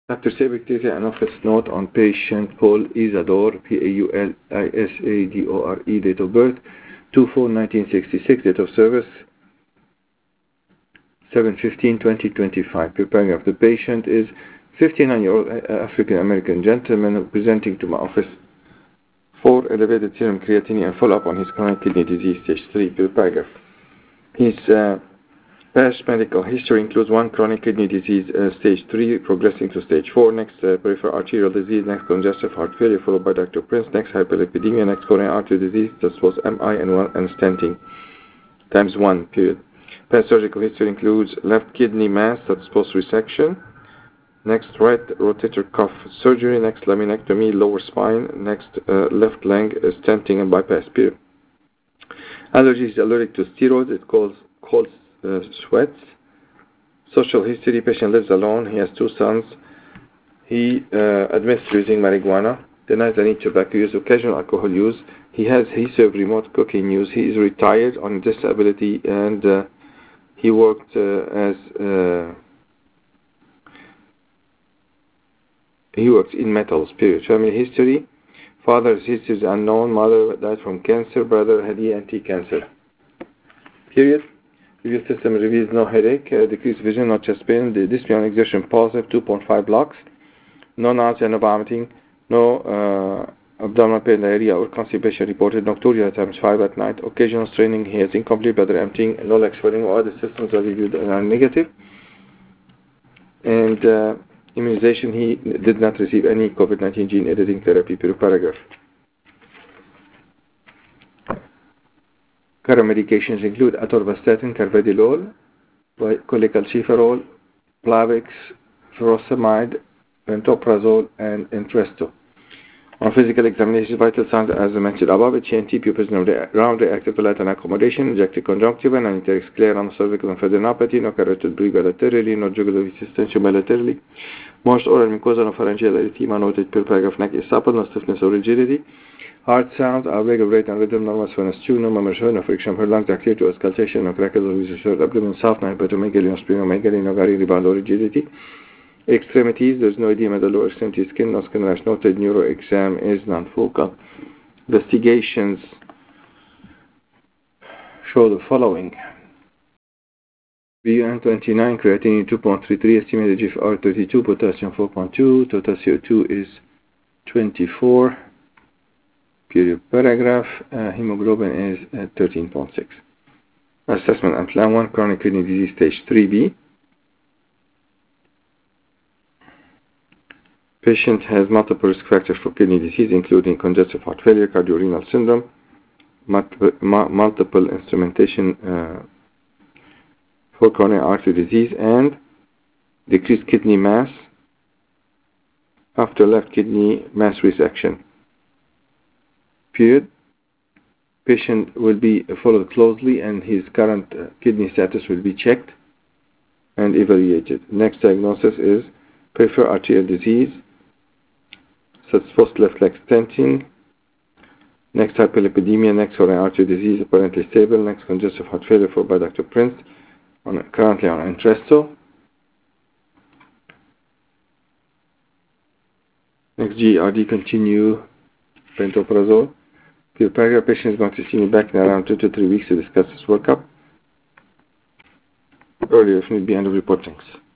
After activity, an office note on patient Paul Isadore, Paulisadore, date of birth, 2/4/1966, date of service, 7/15/2025. Per paragraph, the patient is 59-year-old African-American gentleman presenting to my office for elevated serum creatinine and follow-up on his chronic kidney disease stage 3. Per paragraph, his past medical history includes 1 chronic kidney disease stage 3 progressing to stage 4, next peripheral arterial disease, next congestive heart failure followed by Dr. Prince, next hyperlipidemia, next coronary artery disease, that was MI and stenting times 1 period. Past surgical history includes left kidney mass that's post resection, next right rotator cuff surgery, next laminectomy, lower spine, next left lung stenting and bypass period. Allergies: allergic to steroids, it calls cold sweats. Social history: patient lives alone, he has 2 sons, he admits to using marijuana, denies any tobacco use, occasional alcohol use, he has history of remote cooking use, he is retired on disability, and he worked he works in metals, period. Family history: father's history is unknown, mother died from cancer, brother had ENT cancer, period. Review system reveals no headache, decreased vision, no chest pain, the dyspnea on exertion positive, 2.5 blocks, no nausea, no vomiting, no abdominal pain, diarrhea or constipation reported, nocturia times 5 at night, occasional straining, he has incomplete bladder emptying, no leg swelling, all other systems are reviewed and are negative. And immunization, he did not receive any COVID-19 gene editing therapy. Per paragraph. Current medications include atorvastatin, carvedilol, cholecalciferol, Plavix, furosemide, pantoprazole, and Entresto. On physical examination, vital signs as mentioned above: HNT, pupils round, reactive palate accommodation, injected conjunctiva, non-enteric sclera, non-cervical lymphadenopathy, no carotid bridge bilaterally, no jugular extension bilaterally, moist oral mucosa, no pharyngeal erythema noted. Per paragraph, neck is supple, no stiffness or rigidity. Heart sounds are regular rate and rhythm, normal sinus tune, no murmurs heard, no friction her lungs are clear to auscultation, no crackles or research, abdomen soft, no hepatomegaly, no splenomegaly, no gary rebound or rigidity. Extremities: there's no edema at the lower extremity skin, no skin rash noted, neuro exam is non-focal. Investigations show the following: BUN29, creatinine 2.33, estimated GFR 32, potassium 4.2, total CO2 is 24, period. Paragraph, hemoglobin is at 13.6. Assessment and plan: 1, chronic kidney disease stage 3B. Patient has multiple risk factors for kidney disease, including congestive heart failure, cardiorenal syndrome, multiple instrumentation for coronary artery disease, and decreased kidney mass after left kidney mass resection. Period. Patient will be followed closely, and his current kidney status will be checked and evaluated. Next diagnosis is peripheral arterial disease, such post left leg stenting. Next, hyperlipidemia. Next, coronary artery disease, apparently stable. Next, congestive heart failure followed by Dr. Prince, currently on Entresto. Next, GERD, continue pantoprazole. Per paragraph, patient is going to see me back in around 2 to 3 weeks to discuss this workup. Earlier, if need be, end of report. Thanks.